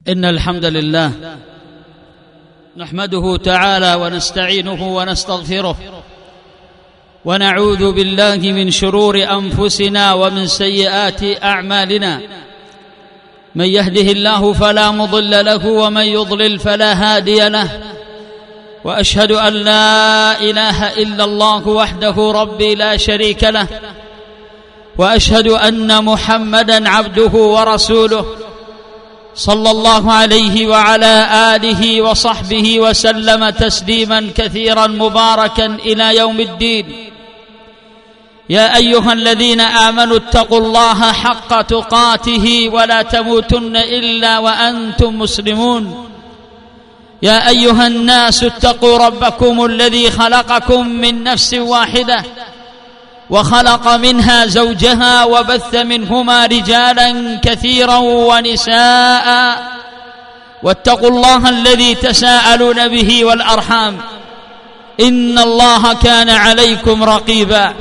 إن الحمد لله نحمده تعالى ونستعينه ونستغفره ونعوذ بالله من شرور أنفسنا ومن سيئات أعمالنا. من يهده الله فلا مضل له ومن يضلل فلا هادي له، وأشهد أن لا إله إلا الله وحده ربي لا شريك له، وأشهد أن محمدًا عبده ورسوله صلى الله عليه وعلى آله وصحبه وسلم تسليمًا كثيرًا مباركًا إلى يوم الدين. يا أيها الذين آمنوا اتقوا الله حق تقاته ولا تموتن إلا وأنتم مسلمون. يا أيها الناس اتقوا ربكم الذي خلقكم من نفس واحدة وخلق منها زوجها وبث منهما رجالا كثيرا ونساء، واتقوا الله الذي تساءلون به والأرحام إن الله كان عليكم رقيبا.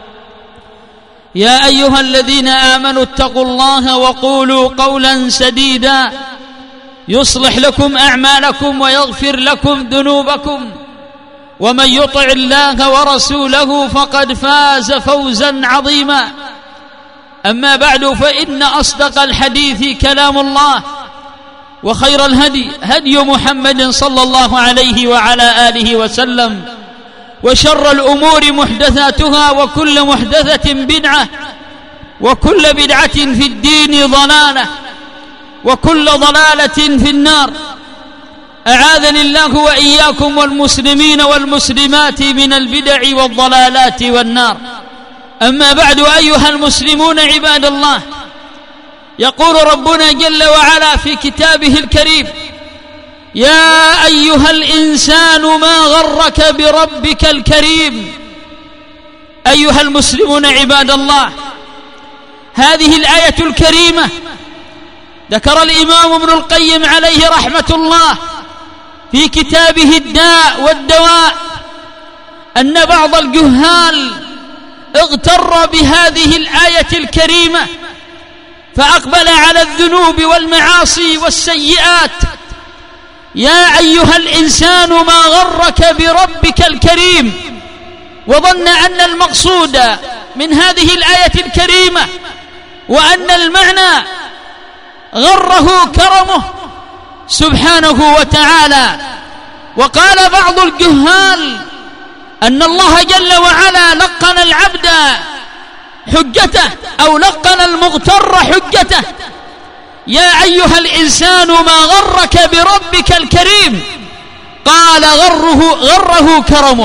يا أيها الذين آمنوا اتقوا الله وقولوا قولا سديدا يصلح لكم أعمالكم ويغفر لكم ذنوبكم، ومن يطع الله ورسوله فقد فاز فوزا عظيما. أما بعد، فإن أصدق الحديث كلام الله، وخير الهدي هدي محمد صلى الله عليه وعلى آله وسلم، وشر الأمور محدثاتها، وكل محدثة بدعة، وكل بدعة في الدين ضلالة، وكل ضلالة في النار. أعاذني الله وإياكم والمسلمين والمسلمات من البدع والضلالات والنار. أما بعد، أيها المسلمون عباد الله، يقول ربنا جل وعلا في كتابه الكريم: يا أيها الإنسان ما غرك بربك الكريم. أيها المسلمون عباد الله، هذه الآية الكريمة ذكر الإمام ابن القيم عليه رحمة الله في كتابه الداء والدواء أن بعض الجهال اغتر بهذه الآية الكريمة فأقبل على الذنوب والمعاصي والسيئات. يا أيها الإنسان ما غرك بربك الكريم، وظن أن المقصود من هذه الآية الكريمة وأن المعنى غره كرمه سبحانه وتعالى. وقال بعض الجهال أن الله جل وعلا لقن العبد حجته، أو لقن المغتر حجته: يا أيها الإنسان ما غرك بربك الكريم. قال غره كرمه.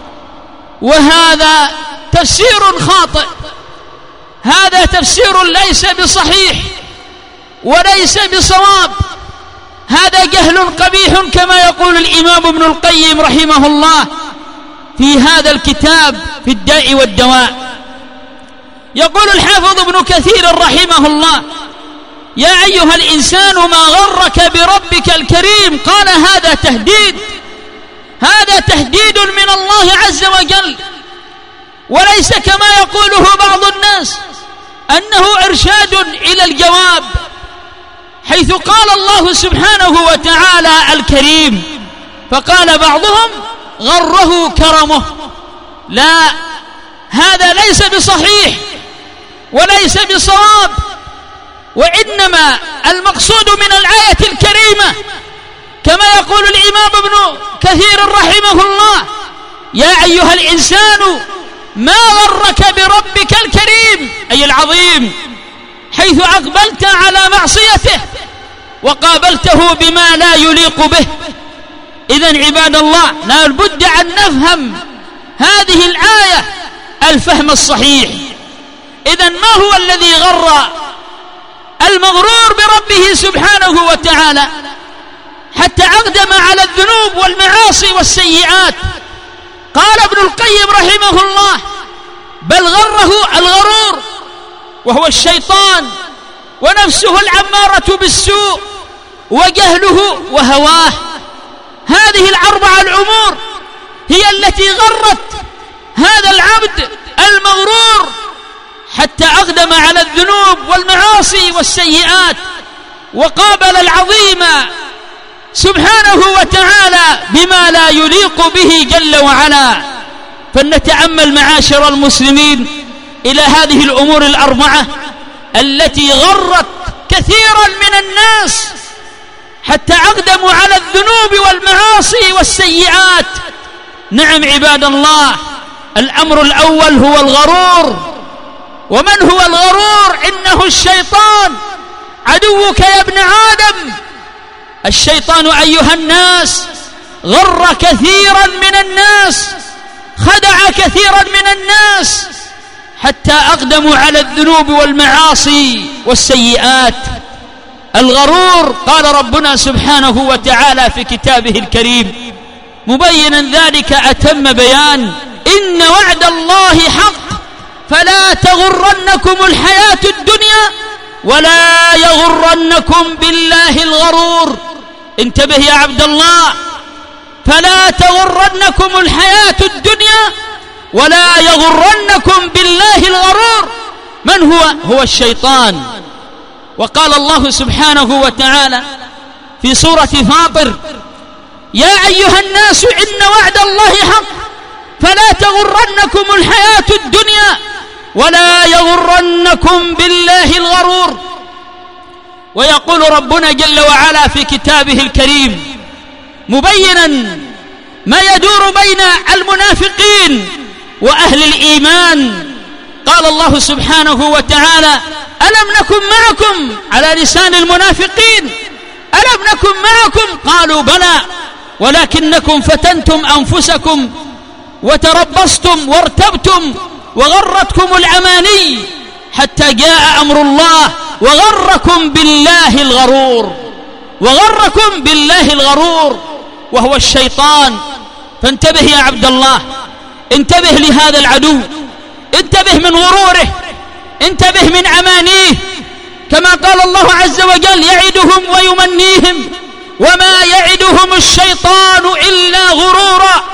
وهذا تفسير خاطئ، هذا تفسير ليس بصحيح وليس بصواب، هذا جهل قبيح كما يقول الإمام ابن القيم رحمه الله في هذا الكتاب في الداء والدواء. يقول الحافظ ابن كثير رحمه الله: يا أيها الإنسان ما غرك بربك الكريم. قال هذا تهديد، هذا تهديد من الله عز وجل، وليس كما يقوله بعض الناس أنه إرشاد إلى الجواب، حيث قال الله سبحانه وتعالى الكريم فقال بعضهم غره كرمه. لا، هذا ليس بصحيح وليس بصواب، وإنما المقصود من الآية الكريمة كما يقول الإمام ابن كثير رحمه الله: يا أيها الإنسان ما غرك بربك الكريم، أي العظيم، حيث أقبلت على معصيته وقابلته بما لا يليق به. إذن عباد الله، لا بد أن نفهم هذه الآية الفهم الصحيح. إذن ما هو الذي غر المغرور بربه سبحانه وتعالى حتى أقدم على الذنوب والمعاصي والسيئات؟ قال ابن القيم رحمه الله: بل غره الغرور، وهو الشيطان ونفسه العمارة بالسوء وجهله وهواه. هذه الأربع الأمور هي التي غرت هذا العبد المغرور حتى أقدم على الذنوب والمعاصي والسيئات. وقابل العظيم سبحانه وتعالى بما لا يليق به جل وعلا. فلنتأمل معاشر المسلمين إلى هذه الأمور الأربعة التي غرت كثيرا من الناس حتى أقدموا على الذنوب والمعاصي والسيئات. نعم عباد الله، الأمر الأول هو الغرور. ومن هو الغرور؟ إنه الشيطان عدوك يا ابن آدم. الشيطان أيها الناس غر كثيرا من الناس، خدع كثيرا من الناس حتى أقدموا على الذنوب والمعاصي والسيئات. الغرور قال ربنا سبحانه وتعالى في كتابه الكريم مبينا ذلك أتم بيان: إن وعد الله حق فلا تغرنكم الحياة الدنيا ولا يغرنكم بالله الغرور. انتبه يا عبد الله، فلا تغرنكم الحياة الدنيا ولا يغرنكم بالله الغرور. من هو الشيطان. وقال الله سبحانه وتعالى في سورة فاطر: يا أيها الناس إن وعد الله حق فلا تغرنكم الحياة الدنيا ولا يغرنكم بالله الغرور. ويقول ربنا جل وعلا في كتابه الكريم مبينا ما يدور بين المنافقين وأهل الإيمان. قال الله سبحانه وتعالى: ألم نكن معكم، على لسان المنافقين: ألم نكن معكم؟ قالوا بلى ولكنكم فتنتم أنفسكم وتربصتم وارتبتم وغرتكم الأماني حتى جاء أمر الله وغركم بالله الغرور. وغركم بالله الغرور وهو الشيطان. فانتبه يا عبد الله، انتبه لهذا العدو، انتبه من غروره، انتبه من أمانيه. كما قال الله عز وجل: يعدهم ويمنيهم وما يعدهم الشيطان إلا غرورا.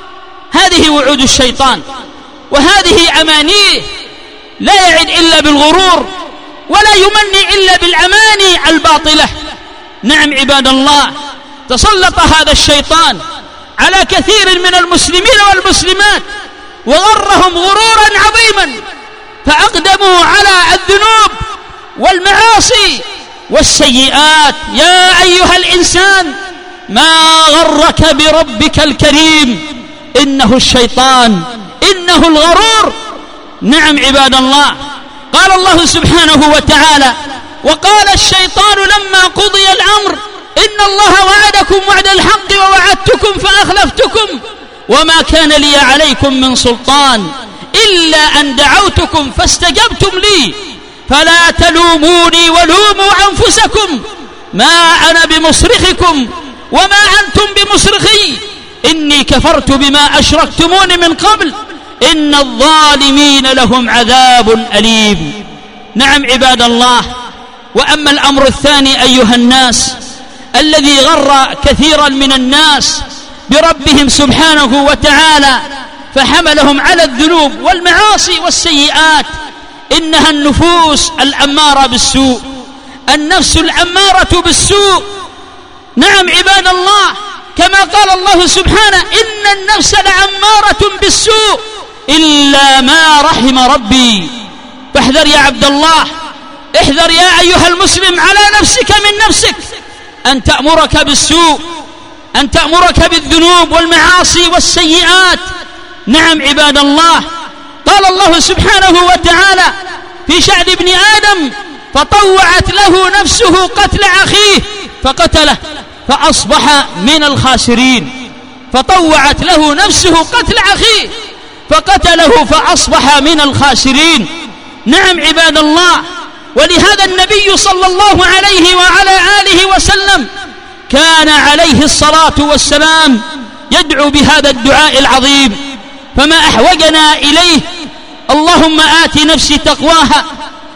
هذه وعود الشيطان وهذه أمانيه، لا يعد إلا بالغرور ولا يمني إلا بالأماني الباطلة. نعم عباد الله، تسلط هذا الشيطان على كثير من المسلمين والمسلمات وغرهم غرورا عظيما، فأقدموا على الذنوب والمعاصي والسيئات. يا أيها الإنسان ما غرك بربك الكريم، إنه الشيطان، إنه الغرور. نعم عباد الله، قال الله سبحانه وتعالى: وقال الشيطان لما قضي الأمر إن الله وعدكم وعد الحق ووعدتكم فأخلفتكم وما كان لي عليكم من سلطان إلا أن دعوتكم فاستجبتم لي فلا تلوموني ولوموا أنفسكم ما أنا بمصرخكم وما أنتم بمصرخي إني كفرت بما أشركتمون من قبل إن الظالمين لهم عذاب أليم. نعم عباد الله، وأما الأمر الثاني أيها الناس الذي غر كثيرا من الناس بربهم سبحانه وتعالى فحملهم على الذنوب والمعاصي والسيئات، إنها النفوس الأمارة بالسوء، النفس الأمارة بالسوء. نعم عباد الله، كما قال الله سبحانه: إن النفس لأمارة بالسوء إلا ما رحم ربي. فاحذر يا عبد الله، احذر يا أيها المسلم على نفسك من نفسك أن تأمرك بالسوء، أن تأمرك بالذنوب والمعاصي والسيئات. نعم عباد الله، قال الله سبحانه وتعالى في شأن ابن آدم: فطوعت له نفسه قتل أخيه فقتله فأصبح من الخاسرين. فطوعت له نفسه قتل أخيه فقتله فأصبح من الخاسرين. نعم عباد الله، ولهذا النبي صلى الله عليه وعلى آله وسلم كان عليه الصلاة والسلام يدعو بهذا الدعاء العظيم، فما أحوجنا إليه: اللهم آت نفسي تقواها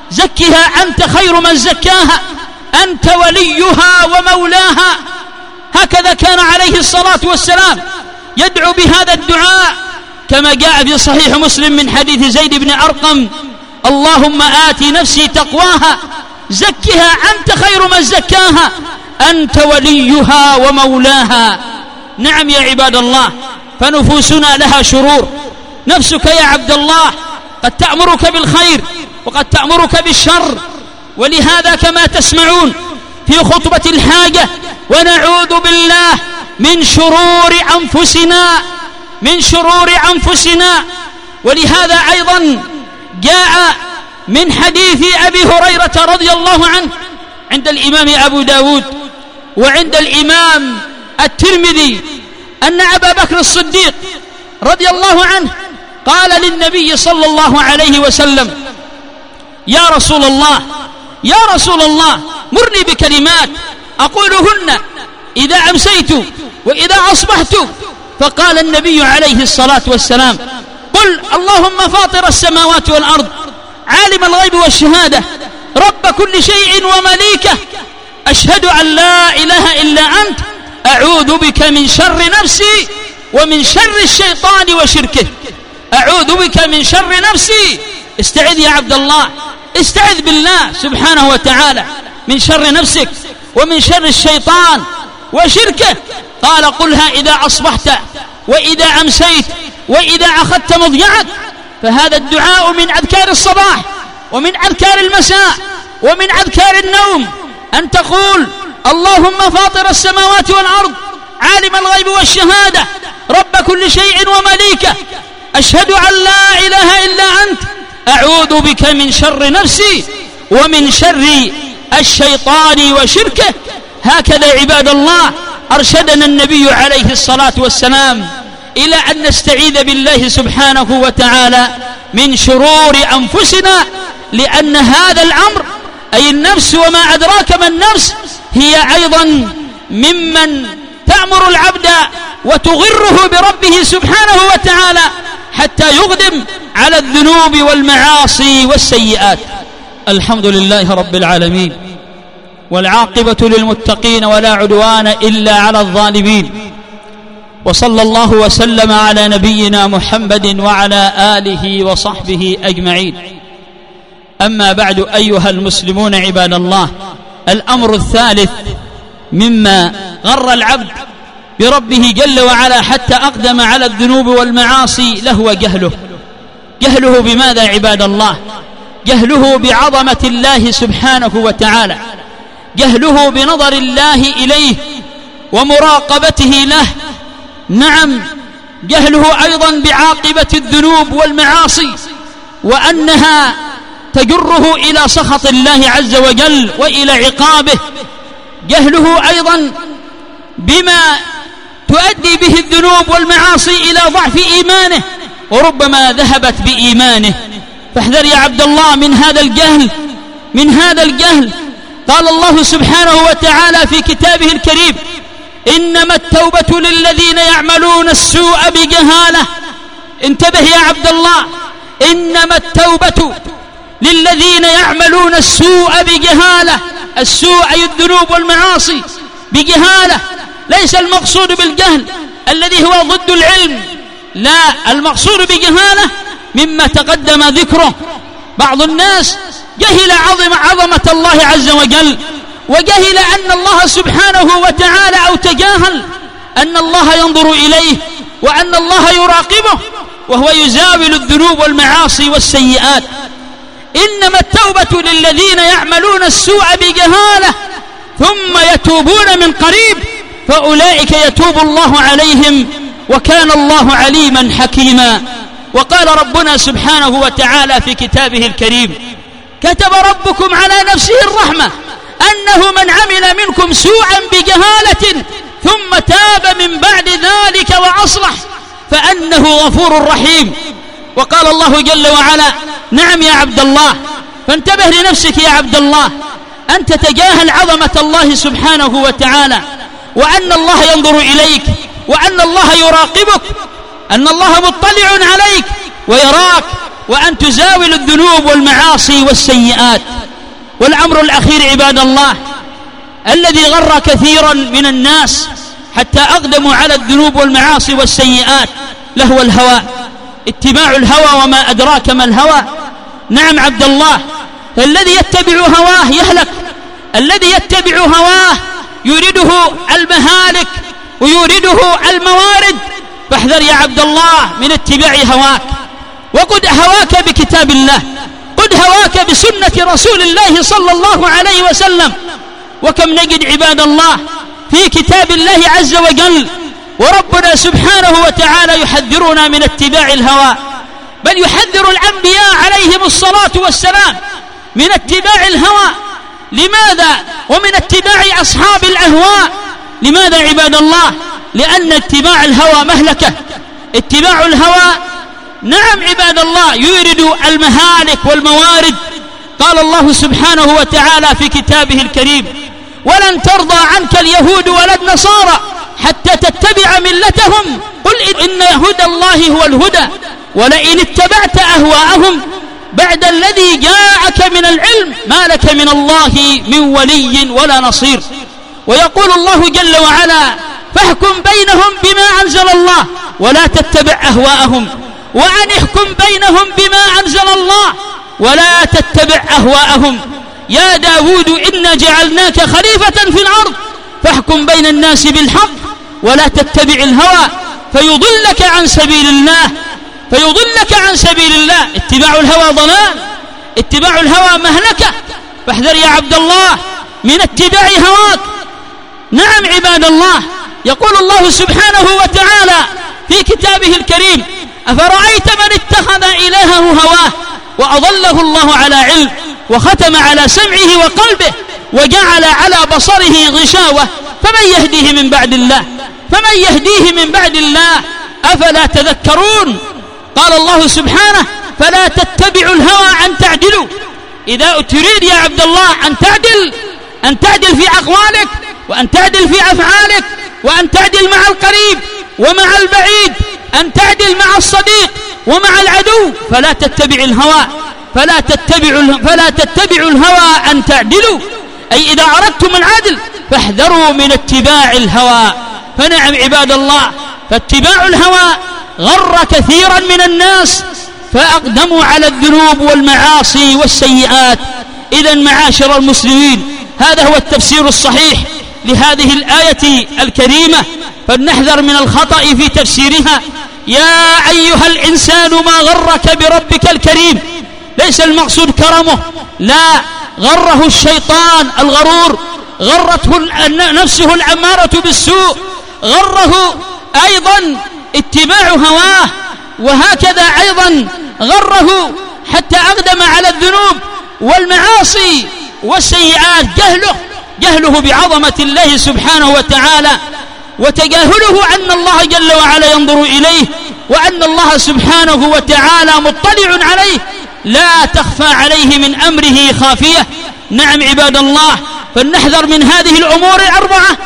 زكها أنت خير من زكاها أنت وليها ومولاها. هكذا كان عليه الصلاة والسلام يدعو بهذا الدعاء، كما جاء في صحيح مسلم من حديث زيد بن أرقم: اللهم آت نفسي تقواها زكها أنت خير من زكاها، أنت وليها ومولاها. نعم يا عباد الله، فنفوسنا لها شرور. نفسك يا عبد الله قد تأمرك بالخير وقد تأمرك بالشر، ولهذا كما تسمعون في خطبة الحاجة ونعوذ بالله من شرور أنفسنا. ولهذا أيضا جاء من حديث أبي هريرة رضي الله عنه عند الإمام أبو داود وعند الإمام الترمذي أن أبا بكر الصديق رضي الله عنه قال للنبي صلى الله عليه وسلم: يا رسول الله مرني بكلمات أقولهن إذا أمسيت وإذا أصبحت. فقال النبي عليه الصلاة والسلام: قل اللهم فاطر السماوات والأرض عالم الغيب والشهادة رب كل شيء ومليكه أشهد أن لا إله إلا أنت أعوذ بك من شر نفسي ومن شر الشيطان وشركه. أعوذ بك من شر نفسي. استعذ يا عبد الله، استعذ بالله سبحانه وتعالى من شر نفسك ومن شر الشيطان وشركه. قال: قلها إذا أصبحت وإذا أمسيت وإذا أخذت مضجعك. فهذا الدعاء من أذكار الصباح ومن أذكار المساء ومن أذكار النوم، أن تقول: اللهم فاطر السماوات والأرض عالم الغيب والشهادة رب كل شيء ومليكه أشهد أن لا إله إلا أنت أعوذ بك من شر نفسي ومن شر الشيطان وشركه. هكذا عباد الله أرشدنا النبي عليه الصلاة والسلام إلى أن نستعيذ بالله سبحانه وتعالى من شرور أنفسنا، لأن هذا الأمر أي النفس وما أدراك ما النفس هي أيضا ممن تأمر العبد وتغره بربه سبحانه وتعالى حتى يقدم على الذنوب والمعاصي والسيئات. الحمد لله رب العالمين، والعاقبة للمتقين ولا عدوان إلا على الظالمين، وصلى الله وسلم على نبينا محمد وعلى آله وصحبه أجمعين. أما بعد أيها المسلمون عباد الله، الأمر الثالث مما غر العبد بربه جل وعلا حتى أقدم على الذنوب والمعاصي لهو جهله بماذا عباد الله؟ جهله بعظمة الله سبحانه وتعالى، جهله بنظر الله إليه ومراقبته له. نعم، جهله أيضا بعاقبة الذنوب والمعاصي وأنها تجره إلى سخط الله عز وجل وإلى عقابه. جهله أيضا بما تؤدي به الذنوب والمعاصي إلى ضعف إيمانه وربما ذهبت بإيمانه. فاحذر يا عبد الله من هذا الجهل. قال الله سبحانه وتعالى في كتابه الكريم: إنما التوبة للذين يعملون السوء بجهالة. انتبه يا عبد الله، إنما التوبة للذين يعملون السوء بجهالة. السوء أي الذنوب والمعاصي بجهالة، ليس المقصود بالجهل الذي هو ضد العلم، لا، المقصود بجهالة مما تقدم ذكره. بعض الناس جهل عظمة الله عز وجل، وجهل أن الله سبحانه وتعالى أو تجاهل أن الله ينظر إليه وأن الله يراقبه وهو يزاول الذنوب والمعاصي والسيئات. إنما التوبة للذين يعملون السوء بجهالة ثم يتوبون من قريب فأولئك يتوب الله عليهم وكان الله عليما حكيما. وقال ربنا سبحانه وتعالى في كتابه الكريم: كتب ربكم على نفسه الرحمة أنه من عمل منكم سوءا بجهالة ثم تاب من بعد ذلك وأصلح فأنه غفور رحيم. وقال الله جل وعلا: نعم يا عبد الله، فانتبه لنفسك يا عبد الله أن تتجاهل عظمة الله سبحانه وتعالى، وأن الله ينظر إليك، وأن الله يراقبك، أن الله مطلع عليك ويراك، وأن تزاول الذنوب والمعاصي والسيئات. والأمر الأخير عباد الله الذي غر كثيرا من الناس حتى أقدموا على الذنوب والمعاصي والسيئات لهو الهوى، اتباع الهوى، وما أدراك ما الهوى. نعم عبد الله، الذي يتبع هواه يهلك، الذي يتبع هواه يريده المهالك ويريده الموارد. فاحذر يا عبد الله من اتباع هواك، وقد هواك بكتاب الله، قد هواك بسنة رسول الله صلى الله عليه وسلم. وكم نجد عباد الله في كتاب الله عز وجل وربنا سبحانه وتعالى يحذرنا من اتباع الهوى، بل يحذر الأنبياء عليهم الصلاة والسلام من اتباع الهوى. لماذا؟ ومن اتباع أصحاب الأهواء. لماذا عباد الله؟ لأن اتباع الهوى مهلكة. اتباع الهوى نعم عباد الله يورد المهالك والموارد. قال الله سبحانه وتعالى في كتابه الكريم: ولن ترضى عنك اليهود ولا النصارى حتى تتبع ملتهم قل إن هدى الله هو الهدى ولئن اتبعت أهواءهم بعد الذي جاءك من العلم ما لك من الله من ولي ولا نصير. ويقول الله جل وعلا: فاحكم بينهم بما أنزل الله ولا تتبع أهواءهم، وأن احكم بينهم بما أنزل الله ولا تتبع أهواءهم. يا داود إنا جعلناك خليفة في الأرض فاحكم بين الناس بالحق ولا تتبع الهوى فيضلك عن سبيل الله، فيضلك عن سبيل الله. اتباع الهوى ضلال، اتباع الهوى مهلكة. فاحذر يا عبد الله من اتباع هواك. نعم عباد الله، يقول الله سبحانه وتعالى في كتابه الكريم: أفرأيت من اتخذ إلهه هواه وأضله الله على علم وختم على سمعه وقلبه وجعل على بصره غشاوة فمن يهديه من بعد الله، فمن يهديه من بعد الله أفلا تذكرون. قال الله سبحانه: فلا تتبعوا الهوى أن تعدلوا. إذا تريد يا عبد الله أن تعدل في أقوالك وأن تعدل في أفعالك وأن تعدل مع القريب ومع البعيد، أن تعدل مع الصديق ومع العدو، فلا تتبع الهوى، فلا تتبعوا الهوى أن تعدلوا. أي إذا أردتم العدل فاحذروا من اتباع الهوى. فنعم عباد الله، فاتباع الهوى غر كثيرا من الناس فأقدموا على الذنوب والمعاصي والسيئات. إذن معاشر المسلمين، هذا هو التفسير الصحيح لهذه الآية الكريمة، فلنحذر من الخطأ في تفسيرها. يا أيها الإنسان ما غرك بربك الكريم. ليس المقصود كرمه، لا، غره الشيطان الغرور، غرته نفسه الأمارة بالسوء، غره أيضا اتباع هواه، وهكذا أيضا غره حتى أقدم على الذنوب والمعاصي والسيئات. جهله بعظمة الله سبحانه وتعالى، وتجاهله أن الله جل وعلا ينظر إليه، وأن الله سبحانه وتعالى مطلع عليه، لا تخفى عليه من أمره خافية. نعم عباد الله، فلنحذر من هذه الأمور الأربعة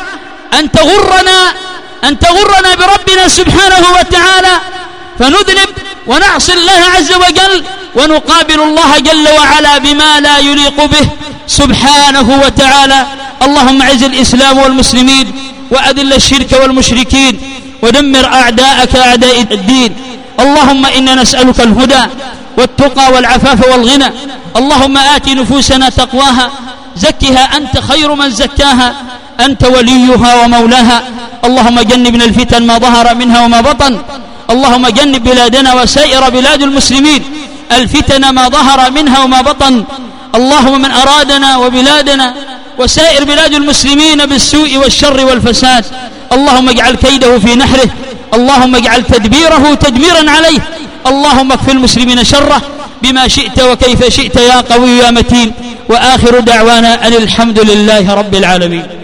أن تغرنا بربنا سبحانه وتعالى فنذنب ونعصي الله عز وجل ونقابل الله جل وعلا بما لا يليق به سبحانه وتعالى. اللهم اعز الإسلام والمسلمين وأذل الشرك والمشركين ودمر أعداءك أعداء الدين. اللهم إنا نسألك الهدى والتقى والعفاف والغنى. اللهم آت نفوسنا تقواها، زكها أنت خير من زكاها، أنت وليها ومولاها. اللهم جنبنا الفتن ما ظهر منها وما بطن. اللهم جنب بلادنا وسائر بلاد المسلمين الفتن ما ظهر منها وما بطن. اللهم من أرادنا وبلادنا وسائر بلاد المسلمين بالسوء والشر والفساد اللهم اجعل كيده في نحره، اللهم اجعل تدبيره تدميرا عليه. اللهم اكفِ المسلمين شره بما شئت وكيف شئت يا قوي يا متين. وآخر دعوانا أن الحمد لله رب العالمين.